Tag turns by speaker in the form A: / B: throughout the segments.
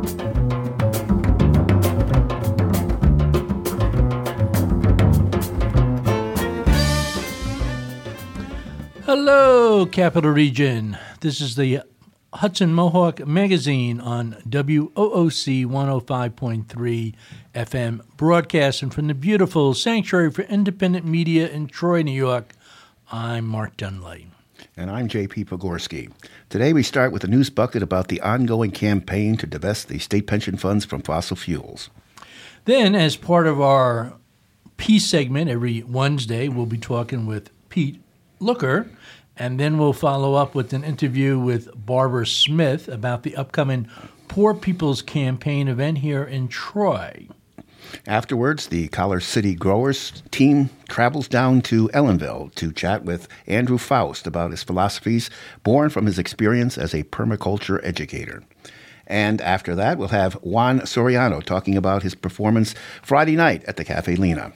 A: Hello, Capital Region. This is the Hudson Mohawk Magazine on WOOC 105.3 FM, broadcasting from the beautiful Sanctuary for Independent Media in Troy, New York. I'm Mark Dunley.
B: And I'm J.P. Pogorski. Today we start with a news bucket about the ongoing campaign to divest the state pension funds from fossil fuels.
A: Then, as part of our Peace segment every Wednesday, we'll be talking with Pete Looker, and then we'll follow up with an interview with Barbara Smith about the upcoming Poor People's Campaign event here in Troy.
B: Afterwards, the Collar City Growers team travels down to Ellenville to chat with Andrew Faust about his philosophies born from his experience as a permaculture educator. And after that, we'll have Juan Soriano talking about his performance Friday night at the Cafe Lena.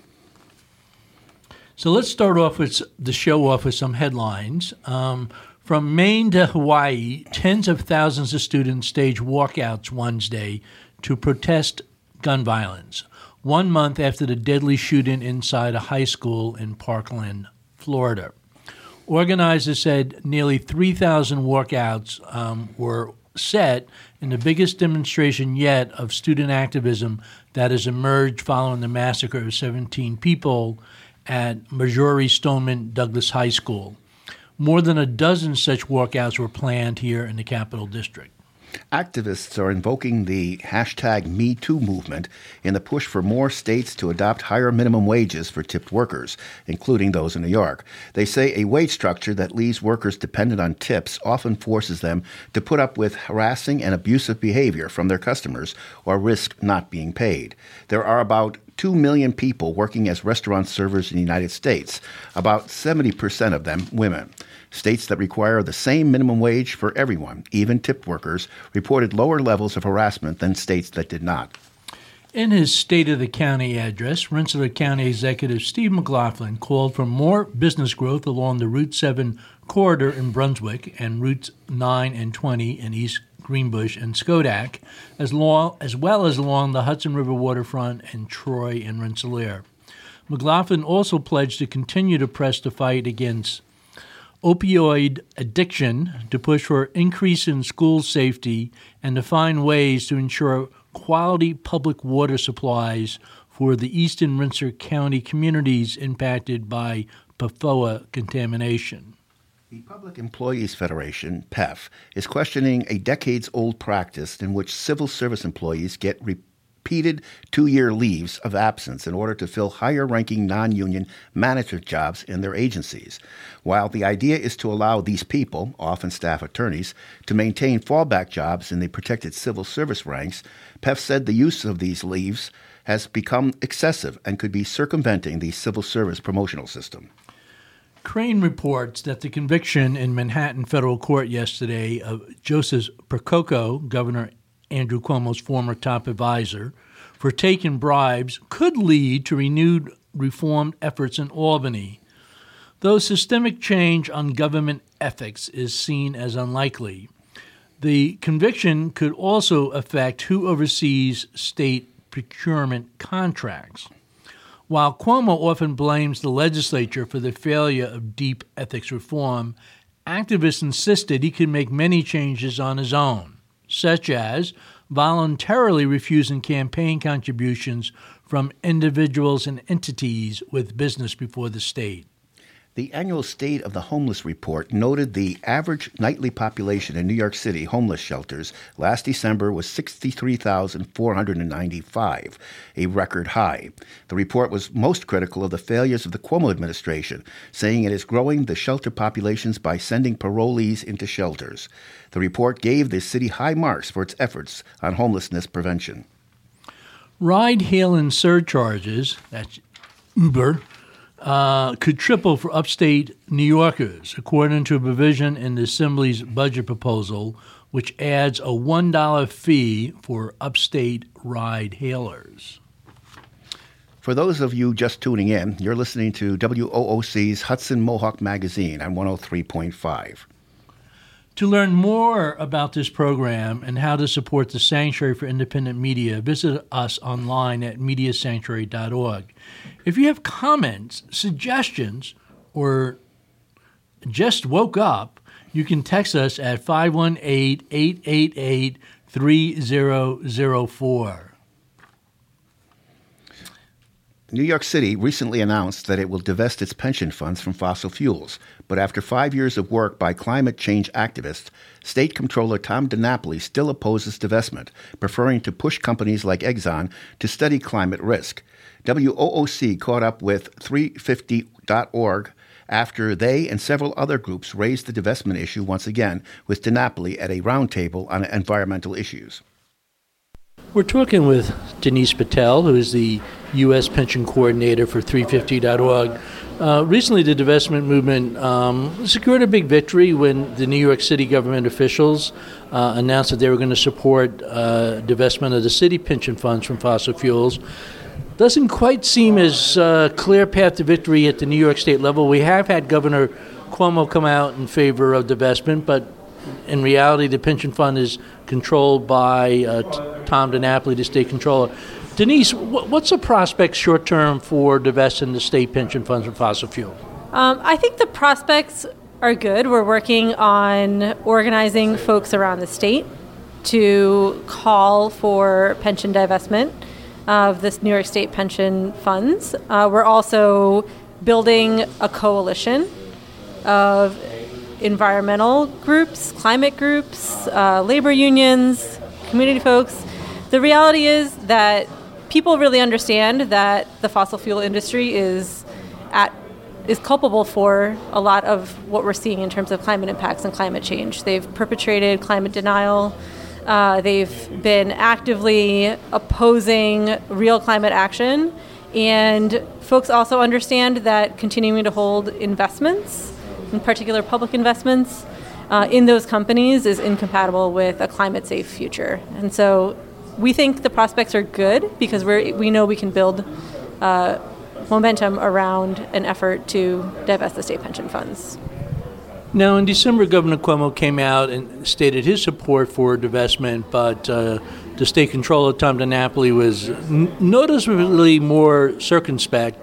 A: So let's start off with the show off with some headlines. From Maine to Hawaii, tens of thousands of students staged walkouts Wednesday to protest gun violence, 1 month after the deadly shooting inside a high school in Parkland, Florida. Organizers said nearly 3,000 walkouts were set in the biggest demonstration yet of student activism that has emerged following the massacre of 17 people at Marjorie Stoneman Douglas High School. More than a dozen such walkouts were planned here in the Capital District.
B: Activists are invoking the hashtag #MeToo movement in the push for more states to adopt higher minimum wages for tipped workers, including those in New York. They say a wage structure that leaves workers dependent on tips often forces them to put up with harassing and abusive behavior from their customers or risk not being paid. There are about 2 million people working as restaurant servers in the United States, about 70% of them women. States that require the same minimum wage for everyone, even tipped workers, reported lower levels of harassment than states that did not.
A: In his State of the County address, Rensselaer County Executive Steve McLaughlin called for more business growth along the Route 7 corridor in Brunswick and Routes 9 and 20 in East Greenbush and Schodack, as well as along the Hudson River waterfront in Troy and Rensselaer. McLaughlin also pledged to continue to press the fight against opioid addiction, to push for increase in school safety, and to find ways to ensure quality public water supplies for the eastern Rensselaer County communities impacted by PFOA contamination.
B: The Public Employees Federation, PEF, is questioning a decades-old practice in which civil service employees get repeated 2-year leaves of absence in order to fill higher-ranking non-union manager jobs in their agencies. While the idea is to allow these people, often staff attorneys, to maintain fallback jobs in the protected civil service ranks, PEF said the use of these leaves has become excessive and could be circumventing the civil service promotional system.
A: Crane reports that the conviction in Manhattan federal court yesterday of Joseph Percoco, Governor Andrew Cuomo's former top advisor, for taking bribes could lead to renewed reform efforts in Albany. Though systemic change on government ethics is seen as unlikely, the conviction could also affect who oversees state procurement contracts. While Cuomo often blames the legislature for the failure of deep ethics reform, activists insisted he could make many changes on his own, such as voluntarily refusing campaign contributions from individuals and entities with business before the state.
B: The annual State of the Homeless report noted the average nightly population in New York City homeless shelters last December was 63,495, a record high. The report was most critical of the failures of the Cuomo administration, saying it is growing the shelter populations by sending parolees into shelters. The report gave the city high marks for its efforts on homelessness prevention.
A: Ride-hailing surcharges, that's Uber, could triple for upstate New Yorkers, according to a provision in the Assembly's budget proposal, which adds a $1 fee for upstate ride-hailers.
B: For those of you just tuning in, you're listening to WOOC's Hudson Mohawk Magazine on 103.5.
A: To learn more about this program and how to support the Sanctuary for Independent Media, visit us online at mediasanctuary.org. If you have comments, suggestions, or just woke up, you can text us at 518-888-3004.
B: New York City recently announced that it will divest its pension funds from fossil fuels, but after 5 years of work by climate change activists, State Comptroller Tom DiNapoli still opposes divestment, preferring to push companies like Exxon to study climate risk. WOOC caught up with 350.org after they and several other groups raised the divestment issue once again with DiNapoli at a roundtable on environmental issues.
A: We're talking with Denise Patel, who is the U.S. Pension Coordinator for 350.org. Recently, the divestment movement secured a big victory when the New York City government officials announced that they were going to support divestment of the city pension funds from fossil fuels. Doesn't quite seem as clear path to victory at the New York State level. We have had Governor Cuomo come out in favor of divestment, but in reality, the pension fund is controlled by Tom DiNapoli, the state controller. Denise, what's the prospect short-term for divesting the state pension funds from fossil fuel?
C: I think the prospects are good. We're working on organizing folks around the state to call for pension divestment of this New York State pension funds. We're also building a coalition of environmental groups, climate groups, labor unions, community folks. The reality is that people really understand that the fossil fuel industry is culpable for a lot of what we're seeing in terms of climate impacts and climate change. They've perpetrated climate denial. They've been actively opposing real climate action. And folks also understand that continuing to hold investments, in particular public investments, in those companies is incompatible with a climate-safe future. And so we think the prospects are good because we know we can build momentum around an effort to divest the state pension funds.
A: Now, in December, Governor Cuomo came out and stated his support for divestment, but the state controller, Tom DiNapoli, was noticeably more circumspect.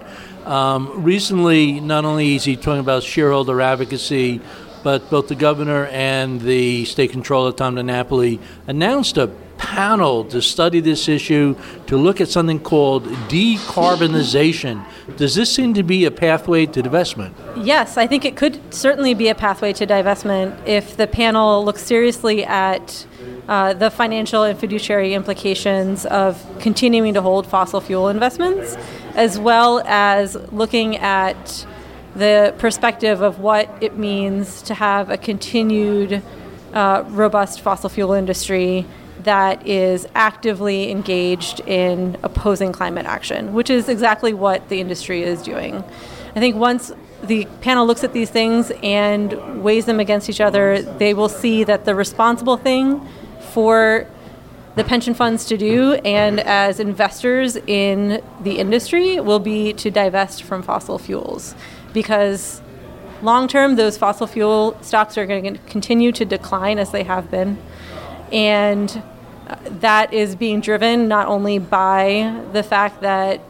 A: Recently, not only is he talking about shareholder advocacy, but both the governor and the state controller, Tom DiNapoli, announced a panel to study this issue, to look at something called decarbonization. Does this seem to be a pathway to divestment?
C: Yes, I think it could certainly be a pathway to divestment if the panel looks seriously at the financial and fiduciary implications of continuing to hold fossil fuel investments, as well as looking at the perspective of what it means to have a continued robust fossil fuel industry that is actively engaged in opposing climate action, which is exactly what the industry is doing. I think once the panel looks at these things and weighs them against each other, they will see that the responsible thing for the pension funds to do, and as investors in the industry, will be to divest from fossil fuels. Because long-term, those fossil fuel stocks are going to continue to decline as they have been. And that is being driven not only by the fact that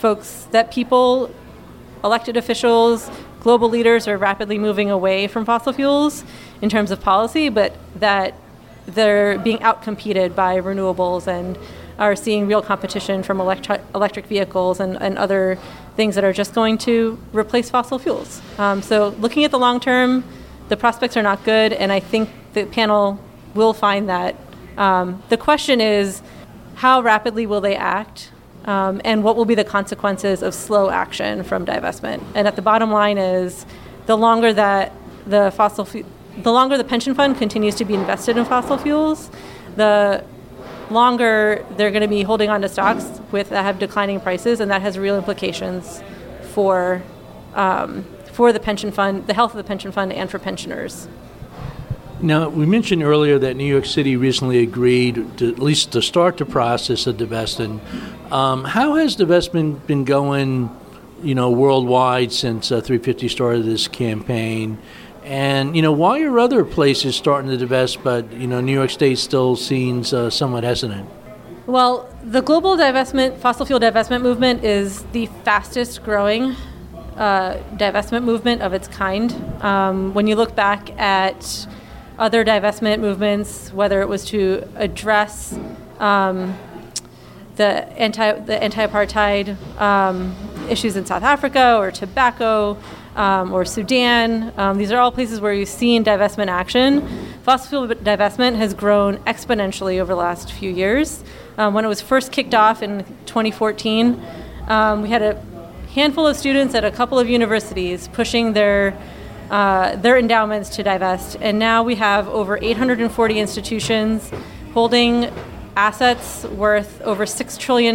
C: people, elected officials, global leaders are rapidly moving away from fossil fuels in terms of policy, but that they're being outcompeted by renewables and are seeing real competition from electric vehicles and other things that are just going to replace fossil fuels. So looking at the long term, the prospects are not good, and I think the panel will find that. The question is, how rapidly will they act, and what will be the consequences of slow action from divestment? And at the bottom line is, the longer the pension fund continues to be invested in fossil fuels, the longer they're going to be holding on to stocks that have declining prices, and that has real implications for the pension fund, the health of the pension fund, and for pensioners.
A: Now, we mentioned earlier that New York City recently agreed to at least to start the process of divesting. How has divestment been going, worldwide since 350 started this campaign? And, why are other places starting to divest, but, New York State still seems somewhat hesitant?
C: Well, the global fossil fuel divestment movement is the fastest growing divestment movement of its kind. When you look back at other divestment movements, whether it was to address the anti-apartheid issues in South Africa or tobacco or Sudan, these are all places where you've seen divestment action. Fossil fuel divestment has grown exponentially over the last few years. When it was first kicked off in 2014, we had a handful of students at a couple of universities pushing their endowments to divest, and now we have over 840 institutions holding assets worth over $6 trillion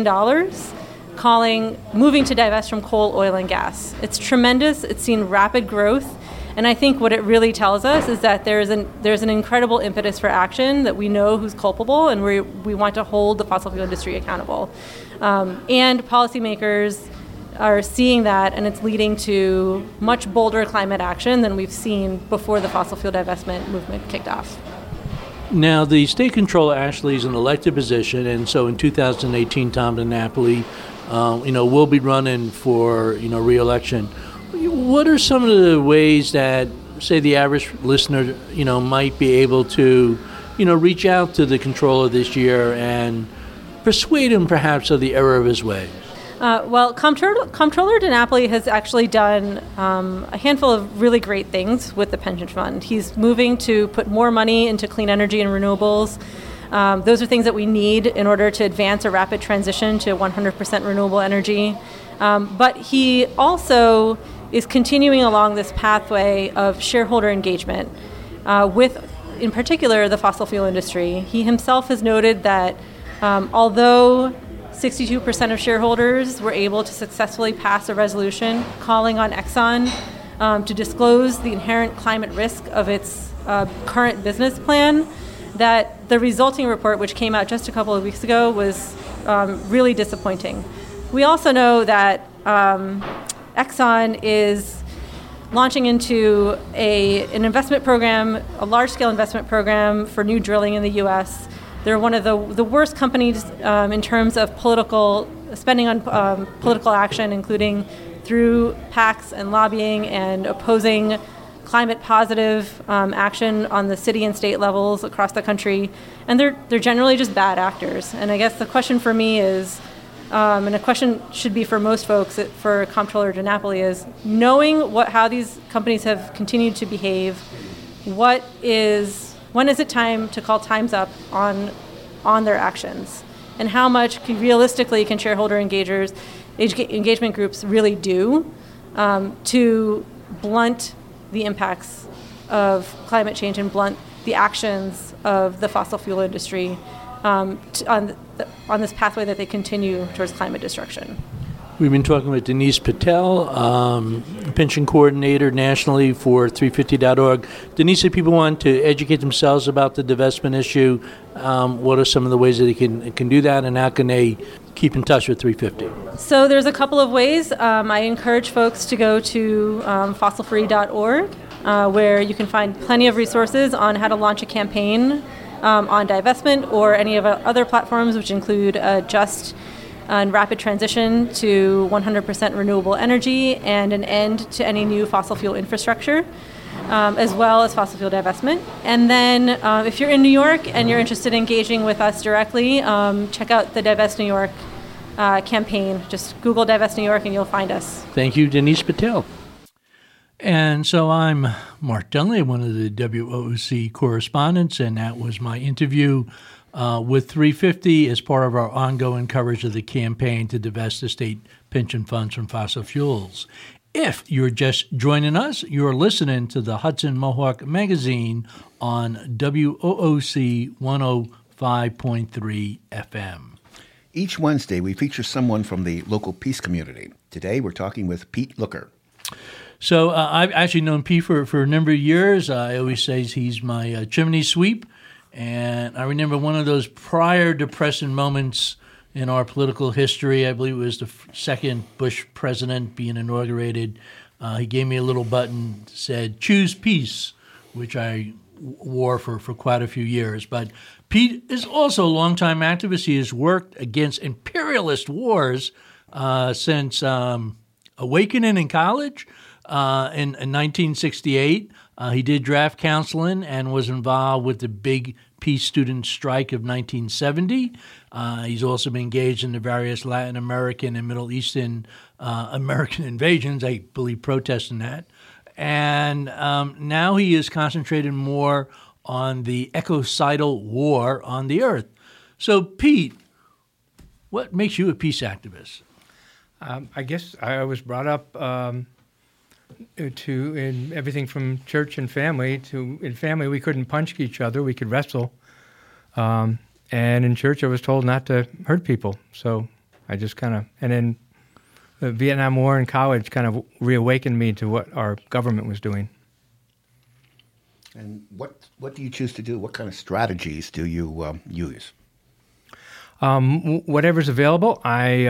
C: moving to divest from coal, oil, and gas. It's tremendous. It's seen rapid growth. And I think what it really tells us is that there's an incredible impetus for action, that we know who's culpable, and we want to hold the fossil fuel industry accountable. And policymakers are seeing that, and it's leading to much bolder climate action than we've seen before the fossil fuel divestment movement kicked off.
A: Now, the state controller actually is an elected position, and so in 2018, Tom DiNapoli, will be running for, re-election. What are some of the ways that, say, the average listener, might be able to, reach out to the controller this year and persuade him perhaps of the error of his ways?
C: Well, Comptroller DiNapoli has actually done a handful of really great things with the pension fund. He's moving to put more money into clean energy and renewables. Those are things that we need in order to advance a rapid transition to 100% renewable energy. But he also is continuing along this pathway of shareholder engagement with, in particular, the fossil fuel industry. He himself has noted that although 62% of shareholders were able to successfully pass a resolution calling on Exxon to disclose the inherent climate risk of its current business plan, that the resulting report, which came out just a couple of weeks ago, was really disappointing. We also know that Exxon is launching into an investment program, a large-scale investment program for new drilling in the U.S. They're one of the worst companies in terms of political spending on political action, including through PACs and lobbying and opposing climate positive action on the city and state levels across the country. And they're generally just bad actors. And I guess the question for me is, and a question should be for most folks, for Comptroller DiNapoli, is knowing how these companies have continued to behave, when is it time to call times up on their actions? And how much realistically can shareholder engagement groups really do to blunt the impacts of climate change and blunt the actions of the fossil fuel industry on this pathway that they continue towards climate destruction?
A: We've been talking with Denise Patel, pension coordinator nationally for 350.org. Denise, if people want to educate themselves about the divestment issue, what are some of the ways that they can do that, and how can they keep in touch with 350?
C: So there's a couple of ways. I encourage folks to go to fossilfree.org, where you can find plenty of resources on how to launch a campaign on divestment, or any of our other platforms, which include Just and rapid transition to 100% renewable energy and an end to any new fossil fuel infrastructure, as well as fossil fuel divestment. And then if you're in New York and you're interested in engaging with us directly, check out the Divest New York campaign. Just Google Divest New York and you'll find us.
A: Thank you, Denise Patel. And so I'm Mark Dunley, one of the WOOC correspondents, and that was my interview with 350 as part of our ongoing coverage of the campaign to divest the state pension funds from fossil fuels. If you're just joining us, you're listening to the Hudson Mohawk Magazine on WOOC 105.3 FM.
B: Each Wednesday, we feature someone from the local peace community. Today, we're talking with Pete Looker.
A: So I've actually known Pete for a number of years. I always say he's my chimney sweep. And I remember one of those prior depressing moments in our political history. I believe it was the second Bush president being inaugurated. He gave me a little button that said, "Choose Peace," which I wore for quite a few years. But Pete is also a longtime activist. He has worked against imperialist wars since awakening in college in 1968. He did draft counseling and was involved with the big peace student strike of 1970. He's also been engaged in the various Latin American and Middle Eastern American invasions, I believe protesting that. And now he is concentrated more on the ecocidal war on the earth. So, Pete, what makes you a peace activist?
D: I guess I was brought up in everything from church and family to in family we couldn't punch each other, we could wrestle. And in church I was told not to hurt people. So I just kind of, and then the Vietnam War in college kind of reawakened me to what our government was doing.
B: And what do you choose to do? What kind of strategies do you use?
D: Whatever's available.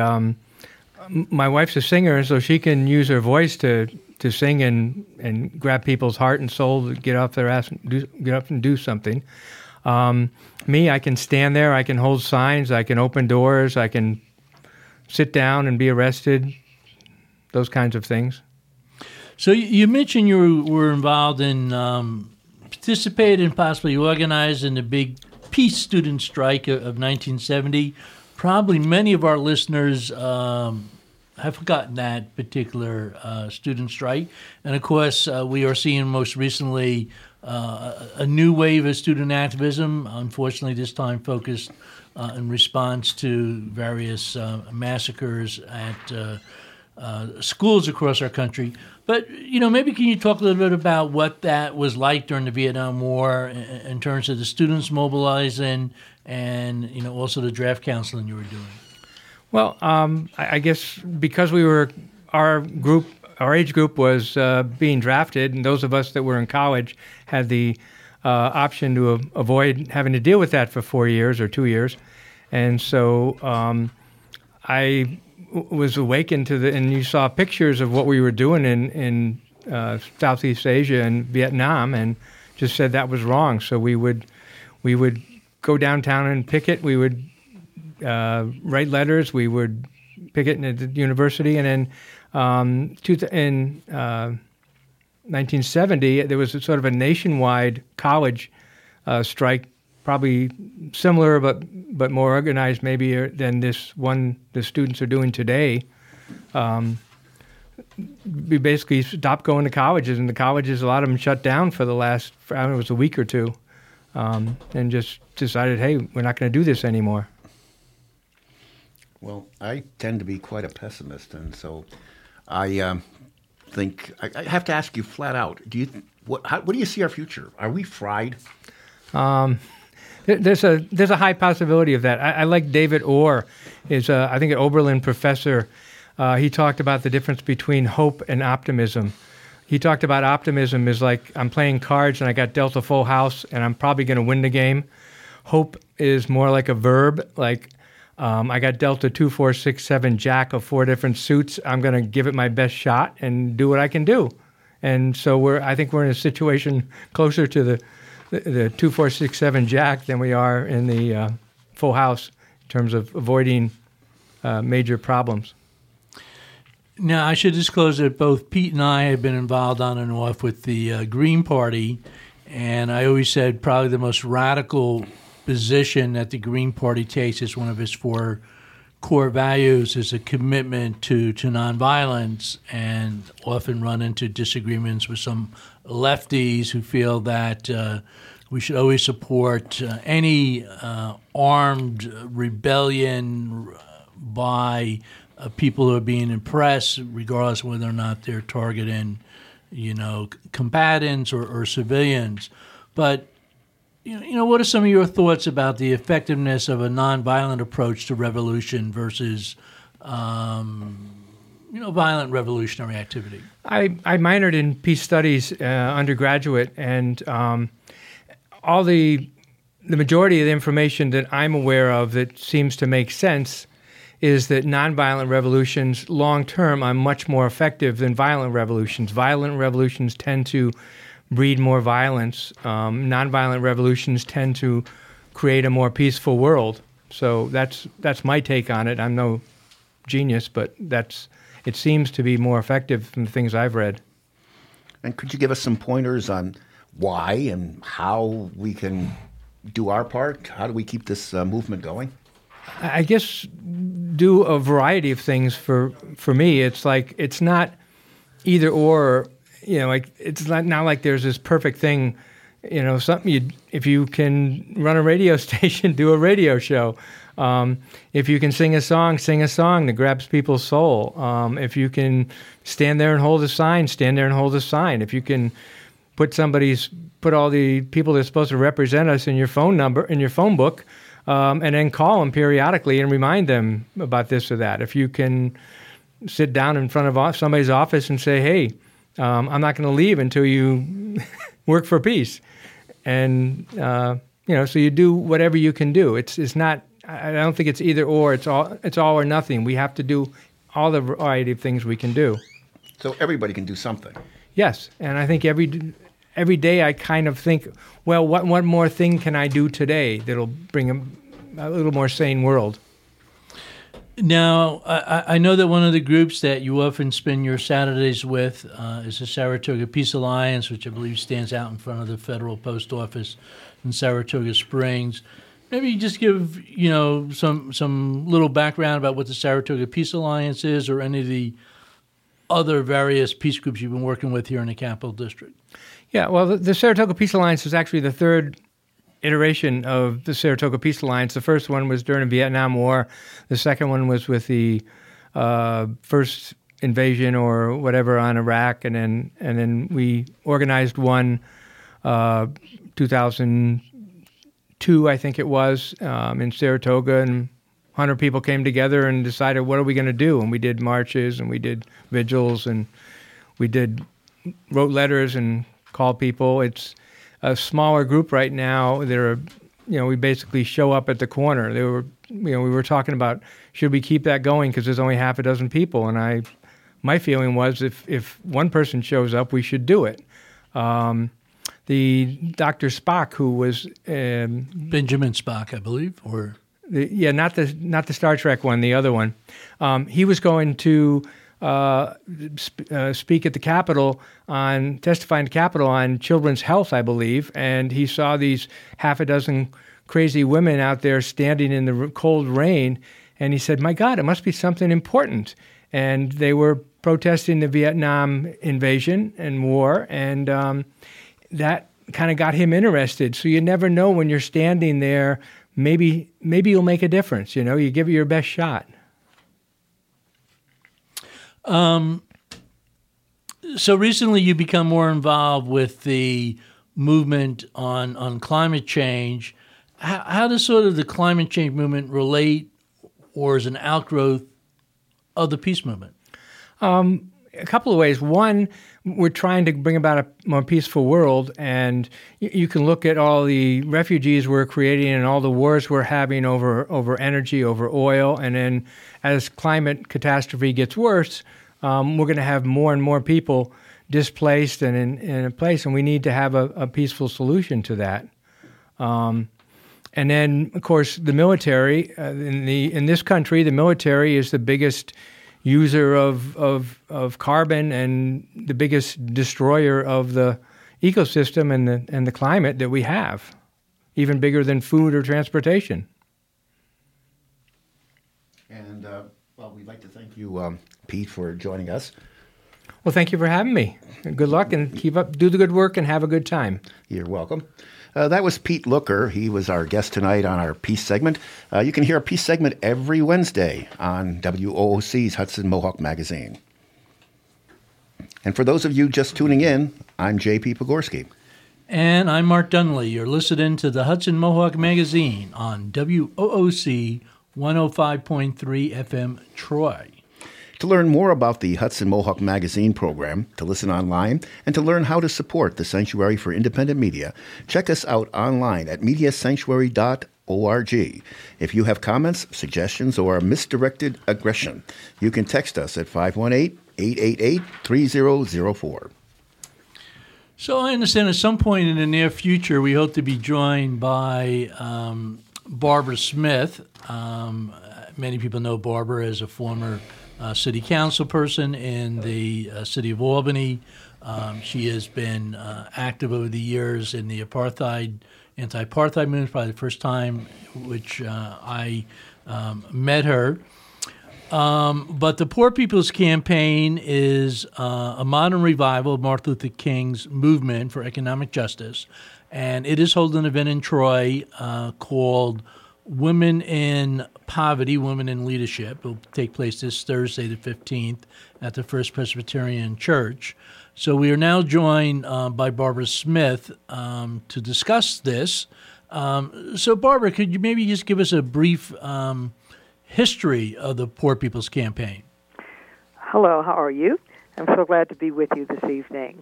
D: My wife's a singer, so she can use her voice to sing and grab people's heart and soul to get off their ass and get up and do something. Me, I can stand there, I can hold signs, I can open doors, I can sit down and be arrested, those kinds of things.
A: So you mentioned you were involved in, participated and possibly organized in the big peace student strike of 1970. Probably many of our listeners have forgotten that particular student strike. And of course, we are seeing most recently a new wave of student activism, unfortunately this time focused in response to various massacres at schools across our country. But, maybe can you talk a little bit about what that was like during the Vietnam War in terms of the students mobilizing and, also the draft counseling you were doing?
D: Well, I guess because our age group was being drafted, and those of us that were in college had the option to avoid having to deal with that for 4 years or 2 years. And so I was awakened to and you saw pictures of what we were doing in Southeast Asia and Vietnam, and just said that was wrong. So we would go downtown and picket. We would write letters. We would picket at the university, and then in 1970 there was a sort of a nationwide college strike, probably similar but more organized maybe than this one the students are doing today. We basically stopped going to colleges, and the colleges, a lot of them shut down for the last, I don't know, it was a week or two, and just decided, hey, we're not going to do this anymore.
B: Well, I tend to be quite a pessimist, and so I think I have to ask you flat out: what do you see our future? Are we fried?
D: There's a high possibility of that. I like David Orr, is I think an Oberlin professor. He talked about the difference between hope and optimism. He talked about optimism is like I'm playing cards and I got dealt a full house and I'm probably going to win the game. Hope is more like a verb, like I got dealt a 2, 4, 6, 7 jack of 4 different suits. I'm going to give it my best shot and do what I can do. And so I think we're in a situation closer to the 2, 4, 6, 7 jack than we are in the full house in terms of avoiding major problems.
A: Now, I should disclose that both Pete and I have been involved on and off with the Green Party, and I always said probably the most radical position that the Green Party takes as one of its 4 core values is a commitment to nonviolence, and often run into disagreements with some lefties who feel that we should always support any armed rebellion by people who are being oppressed, regardless of whether or not they're targeting, combatants or civilians. But what are some of your thoughts about the effectiveness of a nonviolent approach to revolution versus, violent revolutionary activity?
D: I minored in peace studies undergraduate, and all the majority of the information that I'm aware of that seems to make sense is that nonviolent revolutions long-term are much more effective than violent revolutions. Violent revolutions tend to breed more violence. Nonviolent revolutions tend to create a more peaceful world. So that's my take on it. I'm no genius, but it seems to be more effective than the things I've read.
B: And could you give us some pointers on why and how we can do our part? How do we keep this movement going?
D: I guess do a variety of things. For me, it's like it's not either or. Like it's not like there's this perfect thing. Something if you can run a radio station, do a radio show. If you can sing a song that grabs people's soul. If you can stand there and hold a sign, stand there and hold a sign. If you can put all the people that are supposed to represent us in your phone number, in your phone book, and then call them periodically and remind them about this or that. If you can sit down in front of somebody's office and say, hey, I'm not going to leave until you work for peace. And, so you do whatever you can do. It's not, I don't think it's either or, it's all or nothing. We have to do all the variety of things we can do.
B: So everybody can do something.
D: Yes. And I think every day I kind of think, well, what more thing can I do today that'll bring a little more sane world?
A: Now, I know that one of the groups that you often spend your Saturdays with is the Saratoga Peace Alliance, which I believe stands out in front of the Federal Post Office in Saratoga Springs. Maybe you just give, some little background about what the Saratoga Peace Alliance is, or any of the other various peace groups you've been working with here in the Capital District.
D: Yeah, well, the Saratoga Peace Alliance is actually the third iteration of the Saratoga Peace Alliance. The first one was during the Vietnam War. The second one was with the first invasion or whatever on Iraq, and then we organized one 2002, I think it was, in Saratoga, and 100 people came together and decided, what are we going to do? And we did marches, and we did vigils, and we wrote letters and called people. It's a smaller group right now. We basically show up at the corner. We were talking about, should we keep that going because there's only half a dozen people, and my feeling was if one person shows up, we should do it. The Dr. Spock, who was
A: Benjamin Spock, I believe, or
D: not the Star Trek one, the other one. He was going to speak at the Capitol testifying to Capitol on children's health, I believe, and he saw these half a dozen crazy women out there standing in the cold rain, and he said, my God, it must be something important. And they were protesting the Vietnam invasion and war, and that kind of got him interested. So you never know when you're standing there, maybe you'll make a difference, you give it your best shot.
A: So recently you become more involved with the movement on climate change. How does sort of the climate change movement relate or is an outgrowth of the peace movement?
D: A couple of ways. One, we're trying to bring about a more peaceful world, and you can look at all the refugees we're creating and all the wars we're having over energy, over oil, and then as climate catastrophe gets worse, we're going to have more and more people displaced and in a place, and we need to have a peaceful solution to that. And then, of course, the military in this country, the military is the biggest user of carbon and the biggest destroyer of the ecosystem and the climate that we have, even bigger than food or transportation.
B: And we'd like to thank you, Pete, for joining us.
D: Well, thank you for having me. Good luck, and do the good work and have a good time.
B: You're welcome. That was Pete Looker. He was our guest tonight on our Peace segment. You can hear a Peace segment every Wednesday on WOOC's Hudson Mohawk Magazine. And for those of you just tuning in, I'm J.P. Pogorski.
A: And I'm Mark Dunley. You're listening to the Hudson Mohawk Magazine on WOOC 105.3 FM Troy.
B: To learn more about the Hudson Mohawk Magazine program, to listen online, and to learn how to support the Sanctuary for Independent Media, check us out online at mediasanctuary.org. If you have comments, suggestions, or misdirected aggression, you can text us at 518-888-3004.
A: So I understand at some point in the near future, we hope to be joined by Barbara Smith. Many people know Barbara as a former city council person in the city of Albany. She has been active over the years in the anti-apartheid movement, probably the first time which I met her. But the Poor People's Campaign is a modern revival of Martin Luther King's movement for economic justice, and it is holding an event in Troy called Women in Poverty, Women in Leadership. It will take place this Thursday, the 15th, at the First Presbyterian Church. So we are now joined by Barbara Smith to discuss this. So Barbara, could you maybe just give us a brief history of the Poor People's Campaign?
E: Hello, how are you? I'm so glad to be with you this evening.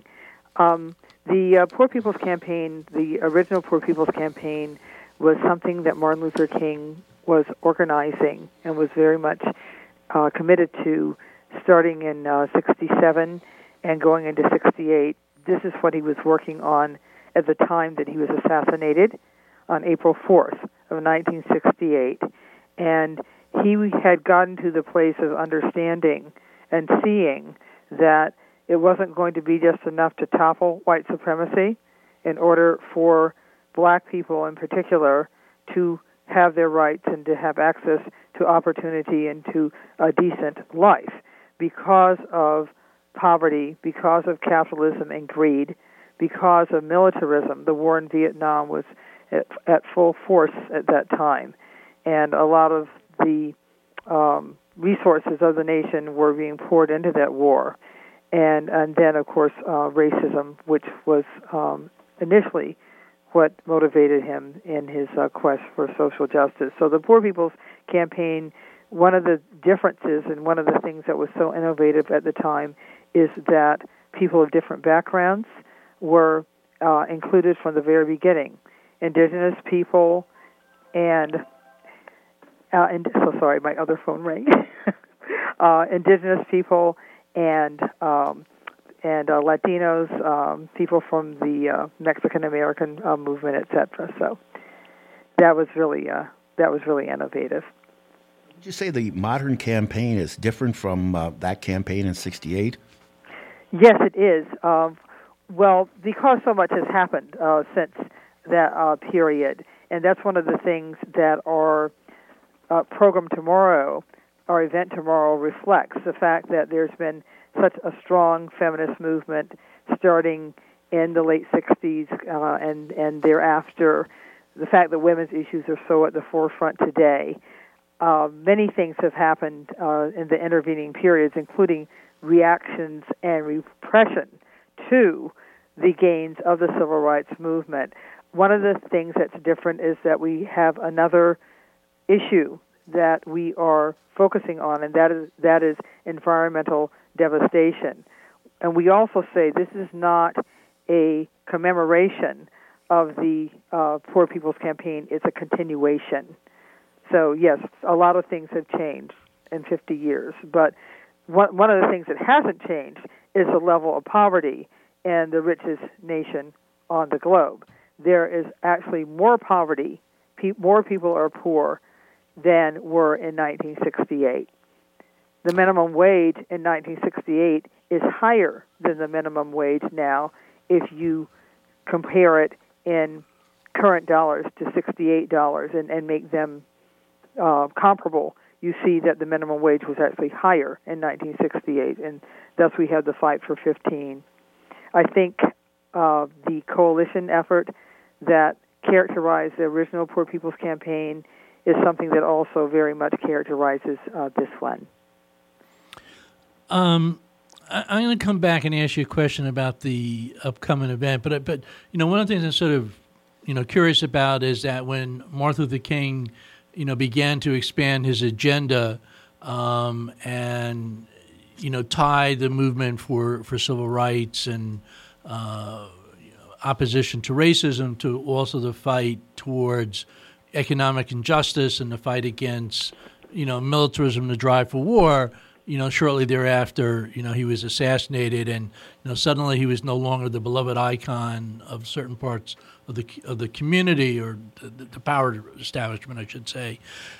E: The Poor People's Campaign, the original Poor People's Campaign, was something that Martin Luther King was organizing and was very much committed to, starting in 67 and going into 68. This is what he was working on at the time that he was assassinated on April 4th of 1968. And he had gotten to the place of understanding and seeing that it wasn't going to be just enough to topple white supremacy in order for black people in particular to have their rights and to have access to opportunity and to a decent life. Because of poverty, because of capitalism and greed, because of militarism, the war in Vietnam was at full force at that time. And a lot of the resources of the nation were being poured into that war. And then, of course, racism, which was initially what motivated him in his quest for social justice. So the Poor People's Campaign, one of the differences and one of the things that was so innovative at the time is that people of different backgrounds were included from the very beginning. Indigenous people and so sorry, my other phone rang. Indigenous people and Latinos, people from the Mexican American movement, etc. So that was really innovative.
B: Did you say the modern campaign is different from that campaign in '68?
E: Yes, it is. Well, because so much has happened since that period, and that's one of the things that our program tomorrow, our event tomorrow, reflects the fact that there's been such a strong feminist movement starting in the late 60s and thereafter, the fact that women's issues are so at the forefront today. Many things have happened in the intervening periods, including reactions and repression to the gains of the civil rights movement. One of the things that's different is that we have another issue that we are focusing on, and that is environmental devastation. And we also say this is not a commemoration of the Poor People's Campaign, it's a continuation. So yes, a lot of things have changed in 50 years, but one of the things that hasn't changed is the level of poverty in the richest nation on the globe. There is actually more poverty, more people are poor than were in 1968. The minimum wage in 1968 is higher than the minimum wage now if you compare it in current dollars to $68 and make them comparable. You see that the minimum wage was actually higher in 1968, and thus we had the fight for 15. I think the coalition effort that characterized the original Poor People's Campaign is something that also very much characterizes this one.
A: I'm going to come back and ask you a question about the upcoming event, but you know, one of the things I'm sort of curious about is that when Martin Luther King began to expand his agenda and tie the movement for civil rights and opposition to racism to also the fight towards economic injustice and the fight against, militarism, the drive for war, shortly thereafter, he was assassinated, and suddenly he was no longer the beloved icon of certain parts of the community, or the power establishment, I should say.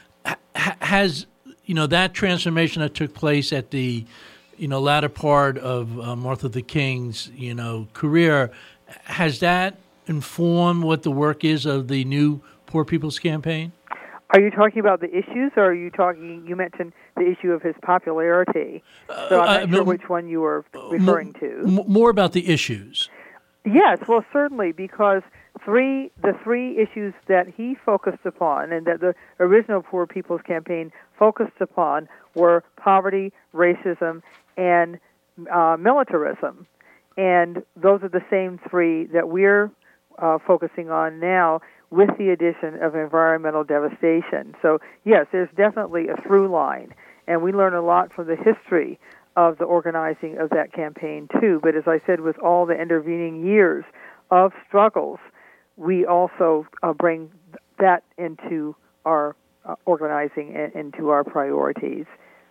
A: Has that transformation that took place at the latter part of Martin Luther King's career, has that informed what the work is of the new Poor People's Campaign?
E: Are you talking about the issues, or are you you mentioned the issue of his popularity? So I'm not sure which one you were referring to.
A: More about the issues.
E: Yes, well, certainly, because the three issues that he focused upon and that the original Poor People's Campaign focused upon were poverty, racism, and militarism. And those are the same three that we're focusing on now, with the addition of environmental devastation. So, yes, there's definitely a through line, and we learn a lot from the history of the organizing of that campaign, too. But as I said, with all the intervening years of struggles, we also bring that into our organizing and into our priorities.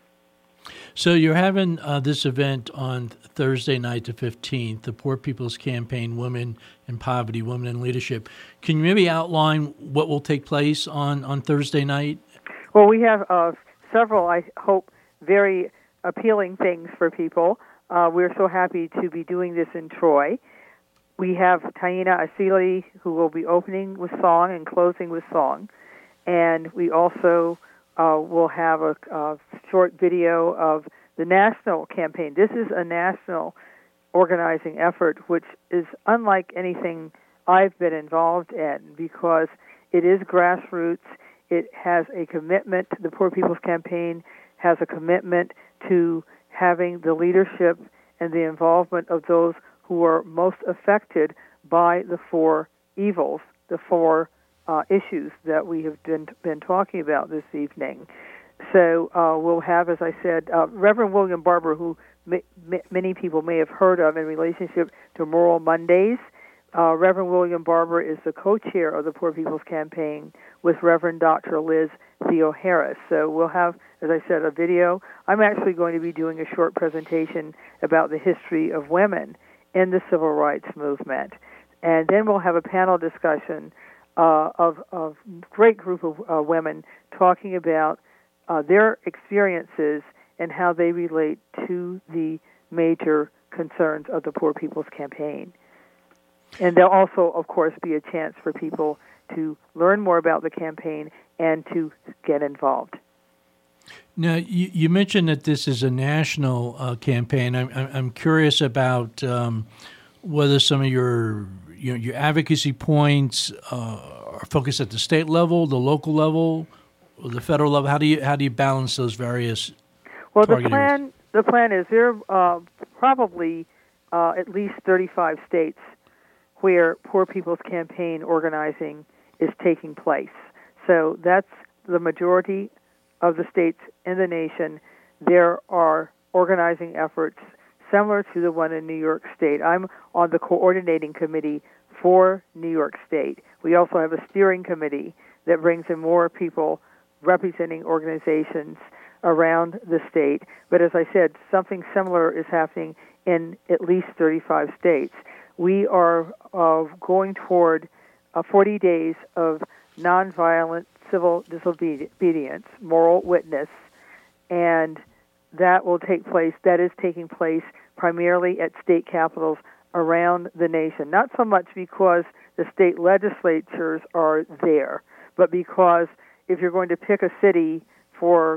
A: So you're having this event on Thursday night, the 15th, the Poor People's Campaign, Women in Poverty, Women in Leadership. Can you maybe outline what will take place on Thursday night?
E: Well, we have several, I hope, very appealing things for people. We're so happy to be doing this in Troy. We have Taina Asili, who will be opening with song and closing with song. And we also will have a short video of the national campaign. This is a national organizing effort, which is unlike anything I've been involved in, because it is grassroots. It has a commitment. The Poor People's Campaign has a commitment to having the leadership and the involvement of those who are most affected by the four evils, the four issues that we have been talking about this evening. So we'll have, as I said, Reverend William Barber, who many people may have heard of in relationship to Moral Mondays. Reverend William Barber is the co-chair of the Poor People's Campaign with Reverend Dr. Liz Theo-Harris. So we'll have, as I said, a video. I'm actually going to be doing a short presentation about the history of women in the civil rights movement. And then we'll have a panel discussion of a great group of women talking about their experiences and how they relate to the major concerns of the Poor People's Campaign. And there'll also, of course, be a chance for people to learn more about the campaign and to get involved.
A: Now, you mentioned that this is a national campaign. I'm curious about whether some of your advocacy points are focused at the state level, the local level, or the federal level. How do you balance those various?
E: Well, the plan is there are probably at least 35 states where Poor People's Campaign organizing is taking place. So that's the majority of the states in the nation. There are organizing efforts similar to the one in New York State. I'm on the coordinating committee for New York State. We also have a steering committee that brings in more people representing organizations around the state. But as I said, something similar is happening in at least 35 states. We are going toward 40 days of nonviolent civil disobedience, moral witness, and that is taking place primarily at state capitals around the nation. Not so much because the state legislatures are there, but because if you're going to pick a city for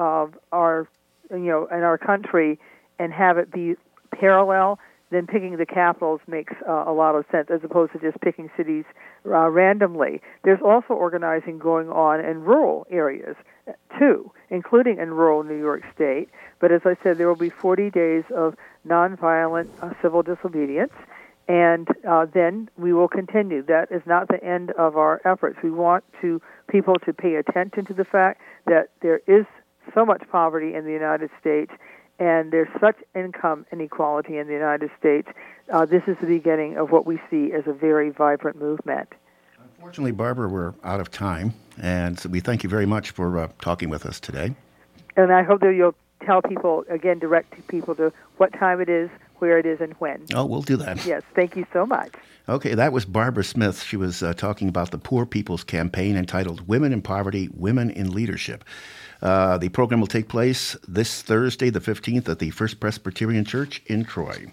E: in our country and have it be parallel, then picking the capitals makes a lot of sense, as opposed to just picking cities randomly. There's also organizing going on in rural areas, too, including in rural New York State. But as I said, there will be 40 days of nonviolent civil disobedience, and then we will continue. That is not the end of our efforts. We want people to pay attention to the fact that there is so much poverty in the United States, and there's such income inequality in the United States. This is the beginning of what we see as a very vibrant movement.
B: Unfortunately, Barbara, we're out of time, and so we thank you very much for talking with us today.
E: And I hope that you'll tell people, again, direct people to what time it is, where it is, and when.
B: Oh, we'll do that.
E: Yes, thank you so much.
B: Okay, that was Barbara Smith. She was talking about the Poor People's Campaign entitled Women in Poverty, Women in Leadership. The program will take place this Thursday, the 15th, at the First Presbyterian Church in Troy.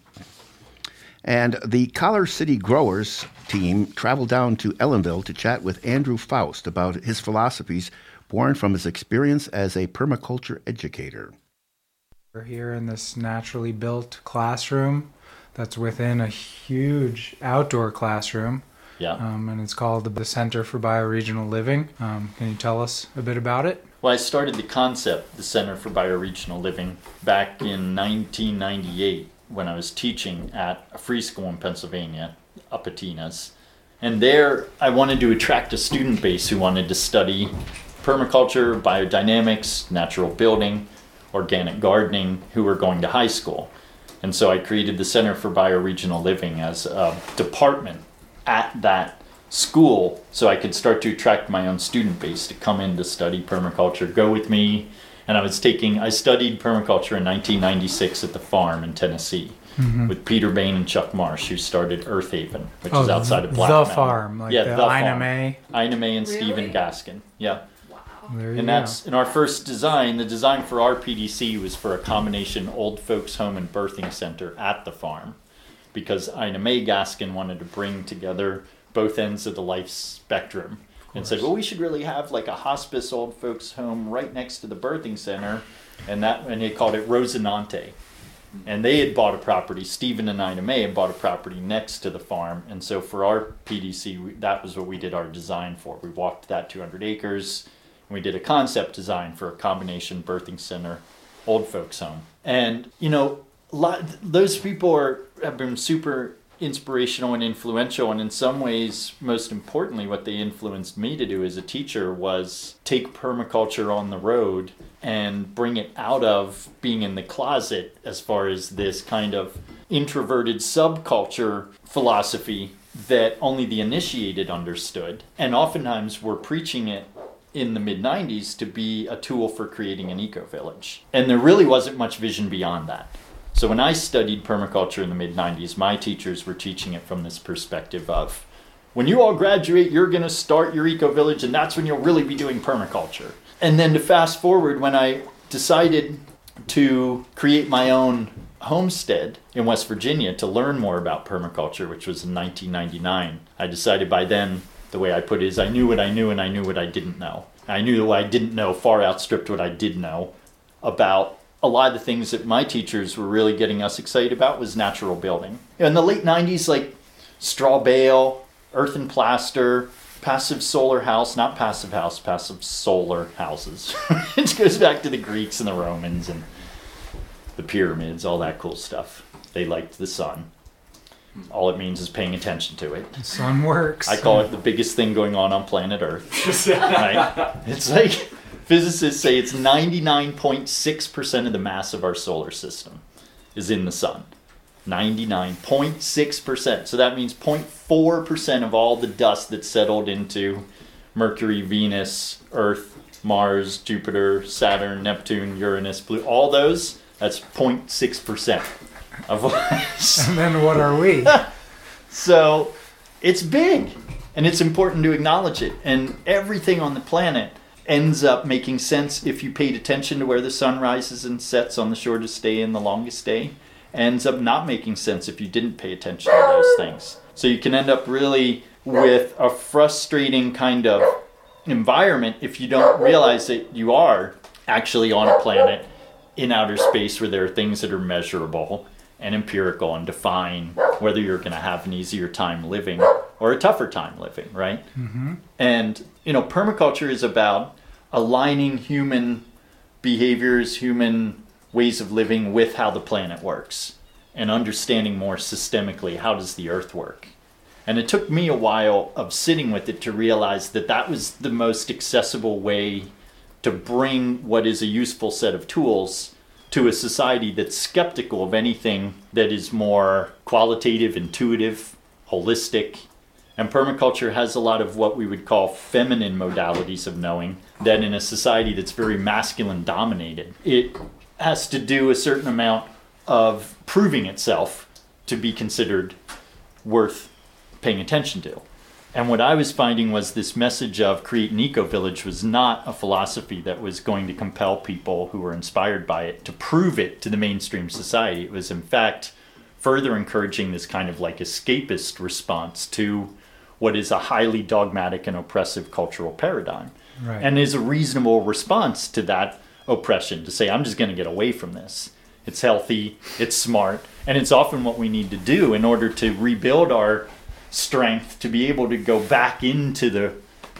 B: And the Collar City Growers team traveled down to Ellenville to chat with Andrew Faust about his philosophies born from his experience as a permaculture educator.
F: We're here in this naturally built classroom that's within a huge outdoor classroom.
G: Yeah.
F: And it's called the Center for Bioregional Living. Can you tell us a bit about it?
G: Well, I started the concept, the Center for Bioregional Living, back in 1998 when I was teaching at a free school in Pennsylvania, Apatinas. And there I wanted to attract a student base who wanted to study permaculture, biodynamics, natural building, organic gardening, who were going to high school. And so I created the Center for Bioregional Living as a department at that school so I could start to attract my own student base to come in to study permaculture, go with me. And I studied permaculture in 1996 at the farm in Tennessee with Peter Bain and Chuck Marsh, who started Earth Haven, which is outside of Black
F: The
G: Mountain.
F: farm, like
G: yeah,
F: the
G: Ina
F: Farm.
G: May and
C: Really?
G: Stephen Gaskin. Yeah.
F: There you
G: And
F: go.
G: that's in our first design. The design for our PDC was for a combination old folks home and birthing center at the farm, because Ina May Gaskin wanted to bring together both ends of the life spectrum and said, well, we should really have like a hospice old folks home right next to the birthing center, and they called it Rosinante. And they had bought a property, Stephen and Ina May had bought a property next to the farm, and so for our PDC, that was what we did our design for. We walked that 200 acres, and we did a concept design for a combination birthing center, old folks home. And, those people have been super inspirational and influential, and in some ways, most importantly, what they influenced me to do as a teacher was take permaculture on the road and bring it out of being in the closet as far as this kind of introverted subculture philosophy that only the initiated understood. And oftentimes we're preaching it in the mid-90s to be a tool for creating an eco-village. And there really wasn't much vision beyond that. So when I studied permaculture in the mid-90s, my teachers were teaching it from this perspective of, when you all graduate, you're going to start your eco-village, and that's when you'll really be doing permaculture. And then to fast forward, when I decided to create my own homestead in West Virginia to learn more about permaculture, which was in 1999, I decided by then, the way I put it is, I knew what I knew and I knew what I didn't know. I knew what I didn't know far outstripped what I did know about a lot of the things that my teachers were really getting us excited about was natural building. In the late 90s, like straw bale, earth and plaster, passive solar house, not passive house, passive solar houses. It goes back to the Greeks and the Romans and the pyramids, all that cool stuff. They liked the sun. All it means is paying attention to it.
F: The sun works.
G: I call it the biggest thing going on planet Earth. Right? It's like physicists say it's 99.6% of the mass of our solar system is in the sun. 99.6%. So that means 0.4% of all the dust that's settled into Mercury, Venus, Earth, Mars, Jupiter, Saturn, Neptune, Uranus, Pluto, all those, that's 0.6% of us.
F: And then what are we?
G: So it's big, and it's important to acknowledge it. And everything on the planet ends up making sense if you paid attention to where the sun rises and sets on the shortest day and the longest day. Ends up not making sense if you didn't pay attention to those things. So you can end up really with a frustrating kind of environment if you don't realize that you are actually on a planet in outer space where there are things that are measurable and empirical and define whether you're going to have an easier time living or a tougher time living, right? Mm-hmm. And, permaculture is about aligning human behaviors, human ways of living with how the planet works and understanding more systemically how does the earth work. And it took me a while of sitting with it to realize that that was the most accessible way to bring what is a useful set of tools to a society that's skeptical of anything that is more qualitative, intuitive, holistic, And permaculture has a lot of what we would call feminine modalities of knowing, that in a society that's very masculine dominated, it has to do a certain amount of proving itself to be considered worth paying attention to. And what I was finding was this message of create an eco-village was not a philosophy that was going to compel people who were inspired by it to prove it to the mainstream society. It was in fact further encouraging this kind of like escapist response to what is a highly dogmatic and oppressive cultural paradigm.
F: Right.
G: And is a reasonable response to that oppression to say, I'm just going to get away from this. It's healthy, it's smart, and it's often what we need to do in order to rebuild our strength to be able to go back into the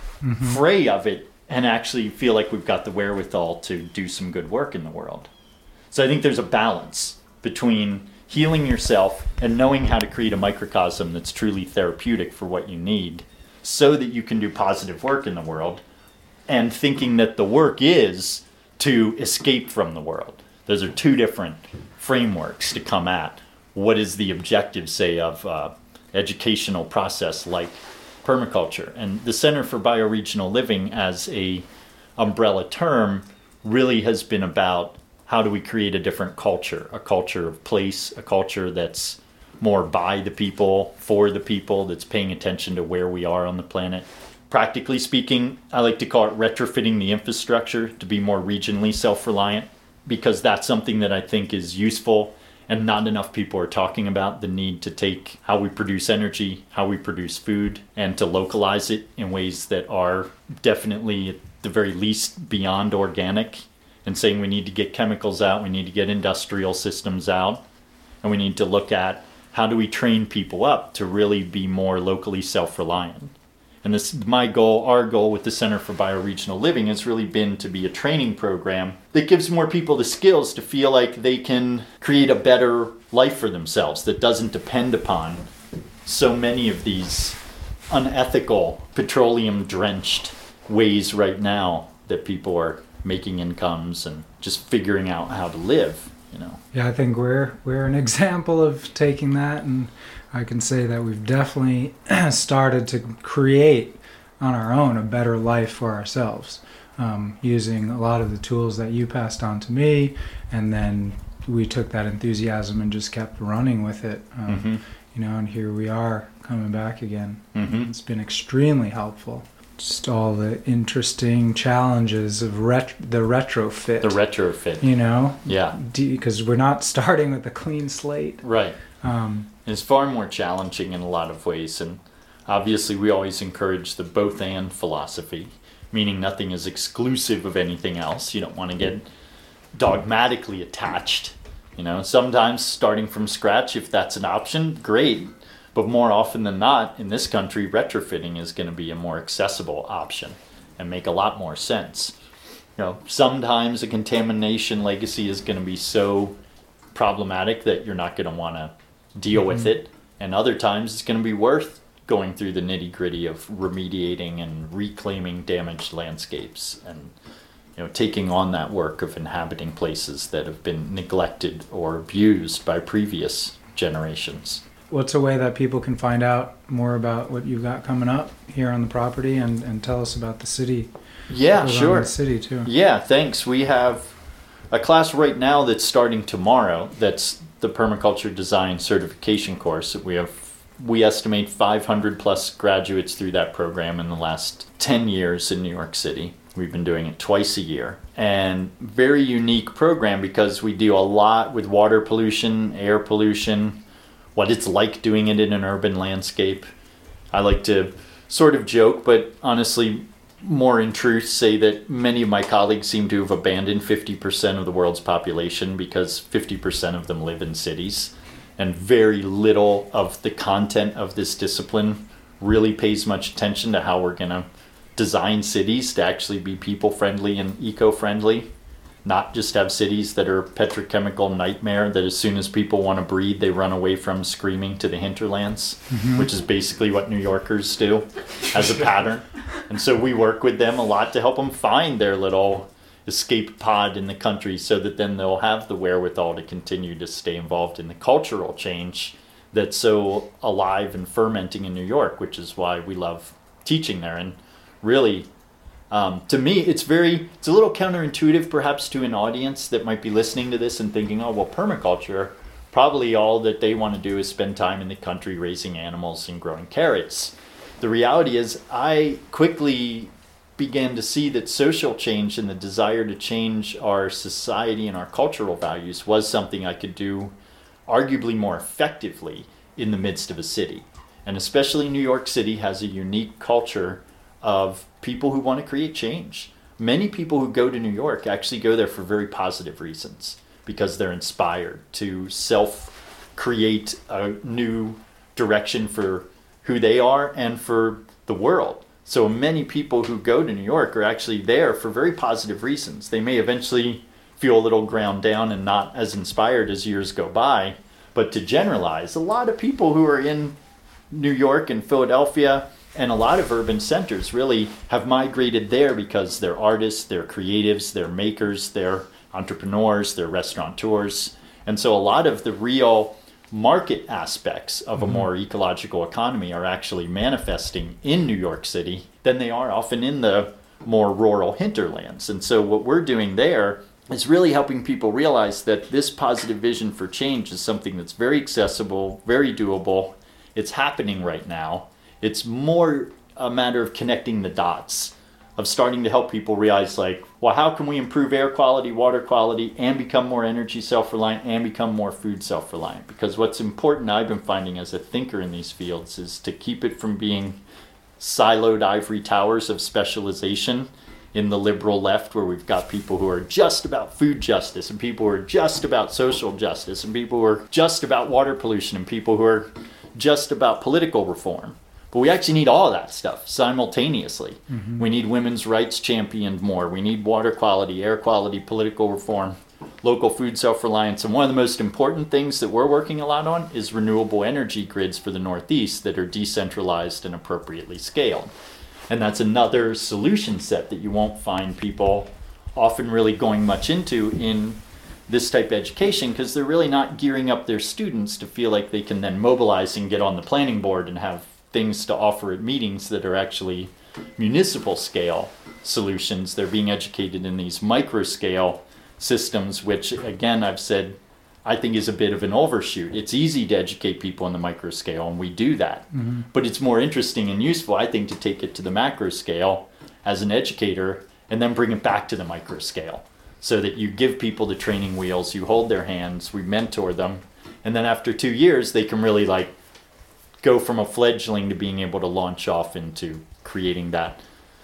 G: fray of it and actually feel like we've got the wherewithal to do some good work in the world. So I think there's a balance between healing yourself and knowing how to create a microcosm that's truly therapeutic for what you need so that you can do positive work in the world, and thinking that the work is to escape from the world. Those are two different frameworks to come at. What is the objective, say, of educational process like permaculture? And the Center for Bioregional Living as a umbrella term really has been about how do we create a different culture, a culture of place, a culture that's more by the people, for the people, that's paying attention to where we are on the planet. Practically speaking, I like to call it retrofitting the infrastructure to be more regionally self-reliant, because that's something that I think is useful and not enough people are talking about, the need to take how we produce energy, how we produce food, and to localize it in ways that are definitely, at the very least, beyond organic, and saying we need to get chemicals out, we need to get industrial systems out, and we need to look at how do we train people up to really be more locally self-reliant. And this, my goal, our goal with the Center for Bioregional Living has really been to be a training program that gives more people the skills to feel like they can create a better life for themselves that doesn't depend upon so many of these unethical, petroleum-drenched ways right now that people are making incomes and just figuring out how to live, you know.
F: Yeah, I think we're an example of taking that, and I can say that we've definitely started to create on our own a better life for ourselves, using a lot of the tools that you passed on to me, and then we took that enthusiasm and just kept running with it. You know, and here we are coming back again. It's been extremely helpful. Just all the interesting challenges of the retrofit.
G: The retrofit.
F: You know?
G: Yeah.
F: Because we're not starting with a clean slate.
G: Right. It's far more challenging in a lot of ways, and obviously we always encourage the both and philosophy, meaning nothing is exclusive of anything else. You don't want to get dogmatically attached. You know, sometimes starting from scratch, if that's an option, great. But more often than not, in this country, retrofitting is going to be a more accessible option and make a lot more sense. You know, sometimes a contamination legacy is going to be so problematic that you're not going to want to deal with it. And other times it's going to be worth going through the nitty-gritty of remediating and reclaiming damaged landscapes and, you know, taking on that work of inhabiting places that have been neglected or abused by previous generations.
F: What's a way that people can find out more about what you've got coming up here on the property, and tell us about the city?
G: Yeah, sure.
F: The city too.
G: Yeah, thanks. We have a class right now that's starting tomorrow. That's the Permaculture Design Certification course. We estimate 500 plus graduates through that program in the last 10 years in New York City. We've been doing it twice a year. And very unique program because we do a lot with water pollution, air pollution, what it's like doing it in an urban landscape. I like to sort of joke, but honestly, more in truth, say that many of my colleagues seem to have abandoned 50% of the world's population because 50% of them live in cities, and very little of the content of this discipline really pays much attention to how we're going to design cities to actually be people-friendly and eco-friendly. Not just have cities that are a petrochemical nightmare that as soon as people want to breathe, they run away from screaming to the hinterlands, which is basically what New Yorkers do as a pattern. And so we work with them a lot to help them find their little escape pod in the country so that then they'll have the wherewithal to continue to stay involved in the cultural change that's so alive and fermenting in New York, which is why we love teaching there. And really, to me, it's a little counterintuitive perhaps to an audience that might be listening to this and thinking, oh, well, permaculture, probably all that they want to do is spend time in the country raising animals and growing carrots. The reality is I quickly began to see that social change and the desire to change our society and our cultural values was something I could do arguably more effectively in the midst of a city. And especially New York City has a unique culture of people who want to create change. Many people who go to New York actually go there for very positive reasons, because they're inspired to self-create a new direction for who they are and for the world. So many people who go to New York are actually there for very positive reasons. They may eventually feel a little ground down and not as inspired as years go by, but to generalize, a lot of people who are in New York and Philadelphia and a lot of urban centers really have migrated there because they're artists, they're creatives, they're makers, they're entrepreneurs, they're restaurateurs. And so a lot of the real market aspects of a more ecological economy are actually manifesting in New York City than they are often in the more rural hinterlands. And so what we're doing there is really helping people realize that this positive vision for change is something that's very accessible, very doable. It's happening right now. It's more a matter of connecting the dots, of starting to help people realize, like, well, how can we improve air quality, water quality, and become more energy self-reliant and become more food self-reliant? Because what's important, I've been finding as a thinker in these fields, is to keep it from being siloed ivory towers of specialization in the liberal left, where we've got people who are just about food justice and people who are just about social justice and people who are just about water pollution and people who are just about political reform. But we actually need all of that stuff simultaneously. We need women's rights championed more. We need water quality, air quality, political reform, local food self-reliance. And one of the most important things that we're working a lot on is renewable energy grids for the Northeast that are decentralized and appropriately scaled. And that's another solution set that you won't find people often really going much into in this type of education, because they're really not gearing up their students to feel like they can then mobilize and get on the planning board and have things to offer at meetings that are actually municipal scale solutions. They're being educated in these micro scale systems, which again, I've said, I think is a bit of an overshoot. It's easy to educate people on the micro scale, and we do that. But it's more interesting and useful, I think, to take it to the macro scale as an educator and then bring it back to the micro scale, so that you give people the training wheels, you hold their hands, we mentor them, and then after 2 years, they can really like go from a fledgling to being able to launch off into creating that.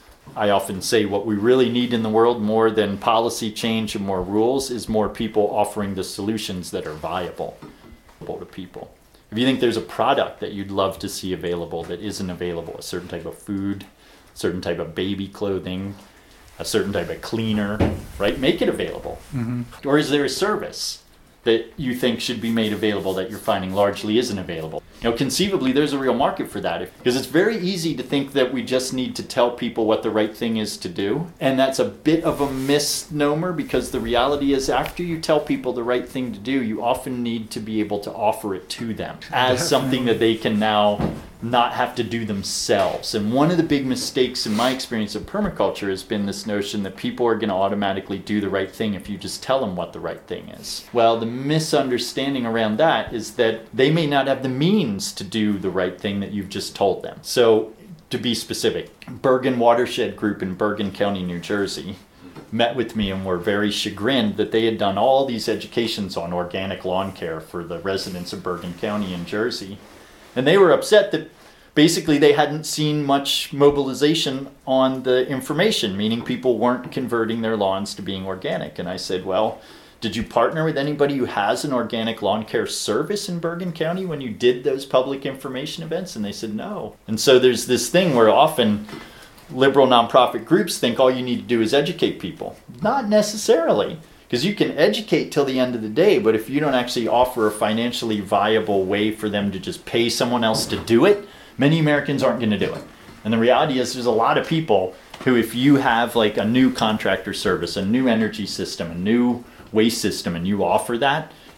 G: I often say what we really need in the world, more than policy change and more rules, is more people offering the solutions that are viable to people. If you think there's a product that you'd love to see available that isn't available, a certain type of food, a certain type of baby clothing, a certain type of cleaner, right? Make it available. Or is there a service that you think should be made available that you're finding largely isn't available? You know, conceivably, there's a real market for that, because it's very easy to think that we just need to tell people what the right thing is to do. And that's a bit of a misnomer, because the reality is after you tell people the right thing to do, you often need to be able to offer it to them as something that they can now not have to do themselves. And one of the big mistakes in my experience of permaculture has been this notion that people are going to automatically do the right thing if you just tell them what the right thing is. Well, the misunderstanding around that is that they may not have the means to do the right thing that you've just told them. So, to be specific, Bergen Watershed Group in Bergen County, New Jersey, met with me and were very chagrined that they had done all these educations on organic lawn care for the residents of Bergen County in Jersey. And they were upset that basically they hadn't seen much mobilization on the information, meaning people weren't converting their lawns to being organic. And I said, well, did you partner with anybody who has an organic lawn care service in Bergen County when you did those public information events? And they said no. And so there's this thing where often liberal nonprofit groups think all you need to do is educate people. Not necessarily. Because you can educate till the end of the day, but if you don't actually offer a financially viable way for them to just pay someone else to do it, many Americans aren't going to do it. And the reality is there's a lot of people who, if you have like a new contractor service, a new energy system, a new waste system, and you offer that,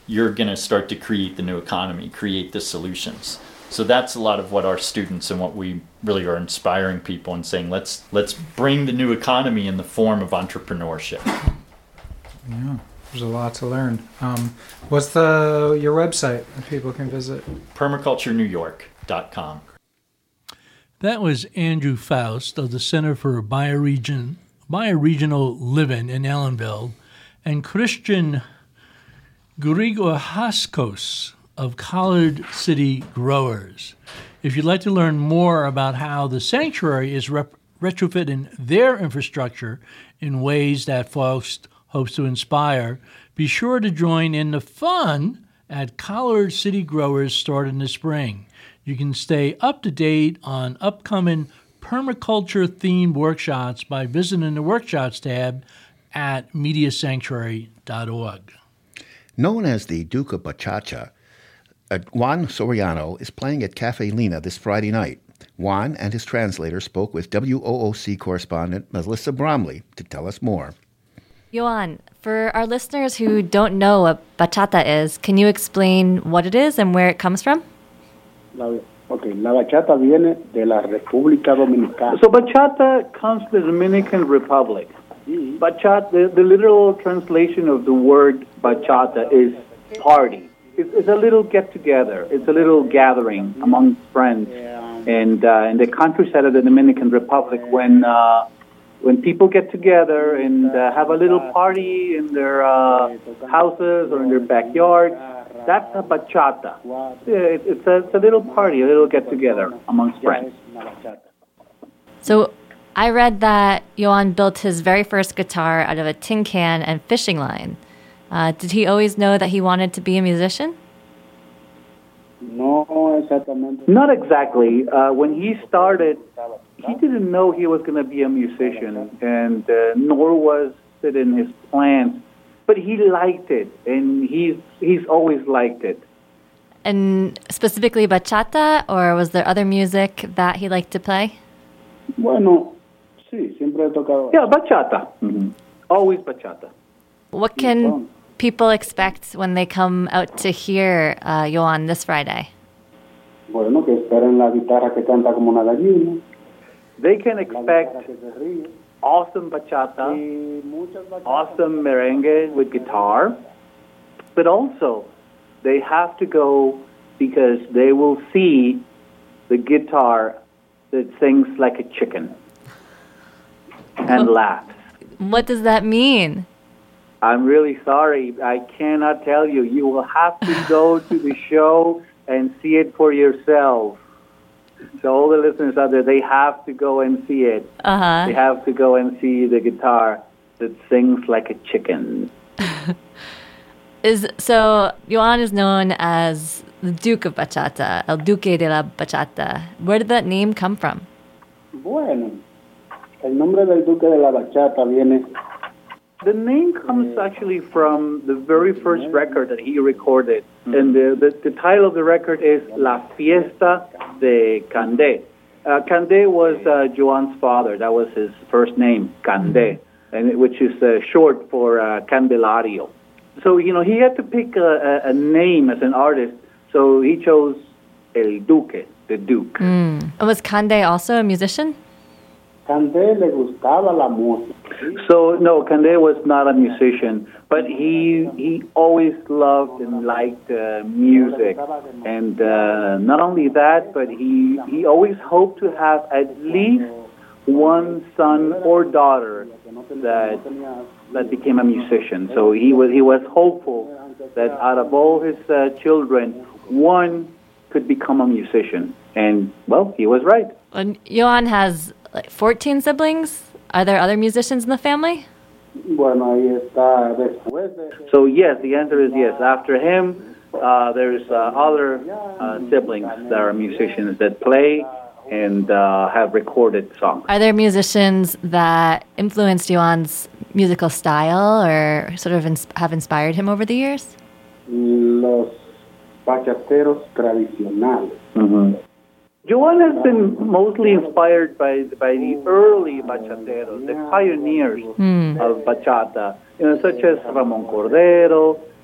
G: you're going to start to create the new economy, create the solutions. So that's a lot of what our students and what we really are inspiring people and saying, let's bring the new economy in the form of entrepreneurship.
F: Yeah, there's a lot to learn. What's your website that people can visit?
G: permaculturenewyork.com.
A: That was Andrew Faust of the Center for Bioregional Living in Ellenville, and Christian Grigohaskos of Collard City Growers. If you'd like to learn more about how the sanctuary is retrofitting their infrastructure in ways that Faust hopes to inspire, be sure to join in the fun at Collard City Growers starting in the spring. You can stay up to date on upcoming permaculture-themed workshops by visiting the Workshops tab at mediasanctuary.org.
B: Known as the Duke of Bachata, Juan Soriano is playing at Cafe Lena this Friday night. Juan and his translator spoke with WOOC correspondent Melissa Bromley to tell us more.
H: Joan, for our listeners who don't know what bachata is, can you explain what it is and where it comes from?
I: La bachata viene de la República Dominicana.
J: So bachata comes from the Dominican Republic. Bachata, the literal translation of the word bachata is party. It's a little get-together. It's a little gathering among friends. And in the countryside of the Dominican Republic, when people get together and have a little party in their houses or in their backyard, that's a bachata. It's a little party, a little get-together amongst friends.
H: So I read that Joan built his very first guitar out of a tin can and fishing line. Did he always know that he wanted to be a musician?
J: Not exactly. When he started, he didn't know he was going to be a musician, and nor was it in his plans. But he liked it, and he's always liked it.
H: And specifically bachata, or was there other music that he liked to play?
I: Bueno, sí, siempre he tocado.
J: Yeah, bachata. Mm-hmm. Always bachata.
H: What can people expect when they come out to hear Joan this Friday?
I: Bueno, que esperen la guitarra que canta como una gallina.
J: They can expect awesome bachata, awesome merengue with guitar, but also they have to go because they will see the guitar that sings like a chicken and laughs.
H: What does that mean?
J: I'm really sorry. I cannot tell you. You will have to go to the show and see it for yourself. So all the listeners out there, they have to go and see it.
H: Uh-huh.
J: They have to go and see the guitar that sings like a chicken.
H: So Joan is known as the Duke of Bachata, El Duque de la Bachata. Where did that name come from?
I: Bueno, el nombre del Duque de la Bachata viene.
J: The name comes actually from the very first record that he recorded. And the title of the record is La Fiesta de Candé. Candé was Joan's father. That was his first name, Candé, and which is short for Candelario. So, he had to pick a name as an artist, so he chose El Duque, the Duke.
H: And was Candé also a musician?
I: Candé le gustaba la música.
J: So, no, Candé was not a musician, but he always loved and liked music. And not only that, but he always hoped to have at least one son or daughter that became a musician. So he was hopeful that out of all his children, one could become a musician. And, well, he was right.
H: And Joan has 14 siblings. Are there other musicians in the family?
I: Bueno, ahí está.
J: So yes, the answer is yes. After him, there's other siblings that are musicians that play and have recorded songs.
H: Are there musicians that influenced Joan's musical style or sort of have inspired him over the years?
I: Los bachateros tradicionales.
J: Mm-hmm. Joan has been mostly inspired by the early bachateros, the pioneers of bachata, such as Ramon Cordero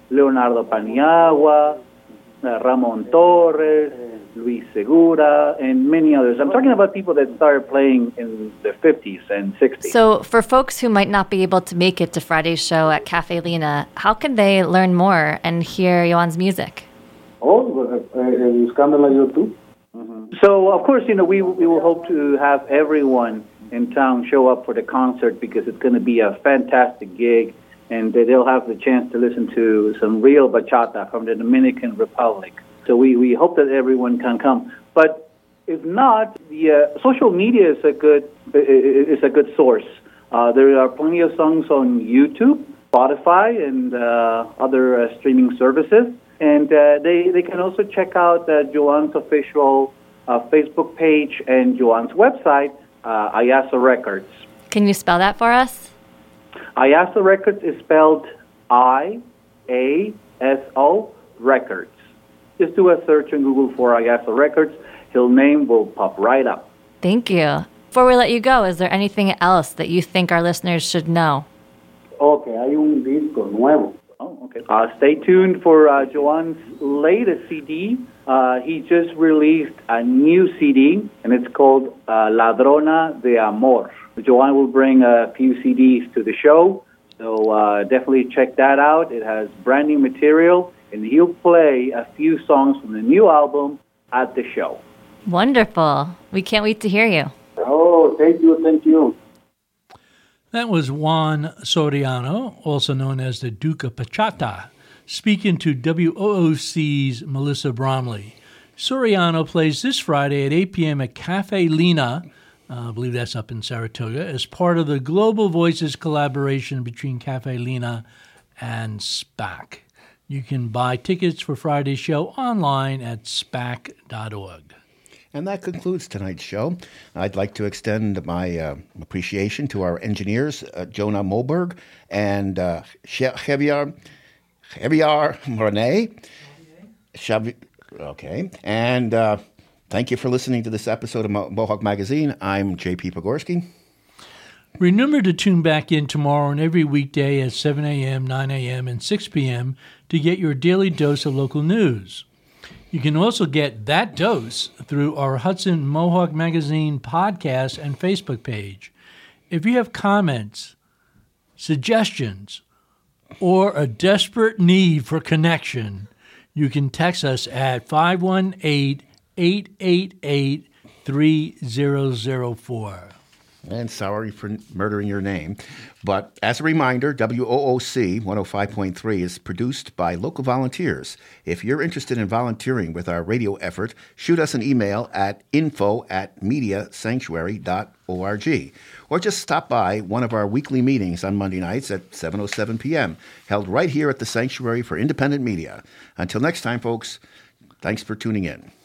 J: Leonardo Paniagua, Ramon Torres, Luis Segura, and many others. I'm talking about people that started playing in the 50s and 60s.
H: So for folks who might not be able to make it to Friday's show at Cafe Lina, how can they learn more and hear Yohan's music?
I: Buscándola YouTube.
J: So, of course, we will hope to have everyone in town show up for the concert because it's going to be a fantastic gig, and they'll have the chance to listen to some real bachata from the Dominican Republic. So we hope that everyone can come. But if not, the social media is a good source. There are plenty of songs on YouTube, Spotify, and other streaming services. And they can also check out Yohan's official Facebook page and Yohan's website, Ayaso Records.
H: Can you spell that for us?
J: Ayaso Records is spelled I-A-S-O Records. Just do a search on Google for Ayaso Records. His name will pop right up.
H: Thank you. Before we let you go, is there anything else that you think our listeners should know?
I: Okay, hay un disco nuevo.
J: Oh, okay. Stay tuned for Yohan's latest CD. He just released a new CD, and it's called Ladrona de Amor. Yohan will bring a few CDs to the show, so definitely check that out. It has brand new material, and he'll play a few songs from the new album at the show.
H: Wonderful. We can't wait to hear you.
I: Oh, thank you.
A: That was Juan Soriano, also known as the Duke of Bachata, speaking to WOOC's Melissa Bromley. Soriano plays this Friday at 8 p.m. at Cafe Lina, I believe that's up in Saratoga, as part of the Global Voices collaboration between Cafe Lina and SPAC. You can buy tickets for Friday's show online at spac.org.
B: And that concludes tonight's show. I'd like to extend my appreciation to our engineers, Jonah Moberg and Javier Morenet. Okay. And thank you for listening to this episode of Mohawk Magazine. I'm J.P. Pogorski.
A: Remember to tune back in tomorrow and every weekday at 7 a.m., 9 a.m., and 6 p.m. to get your daily dose of local news. You can also get that dose through our Hudson Mohawk Magazine podcast and Facebook page. If you have comments, suggestions, or a desperate need for connection, you can text us at 518-888-3004.
B: And sorry for murdering your name. But as a reminder, WOOC 105.3 is produced by local volunteers. If you're interested in volunteering with our radio effort, shoot us an email at info@mediasanctuary.org. Or just stop by one of our weekly meetings on Monday nights at 7:07 p.m., held right here at the Sanctuary for Independent Media. Until next time, folks, thanks for tuning in.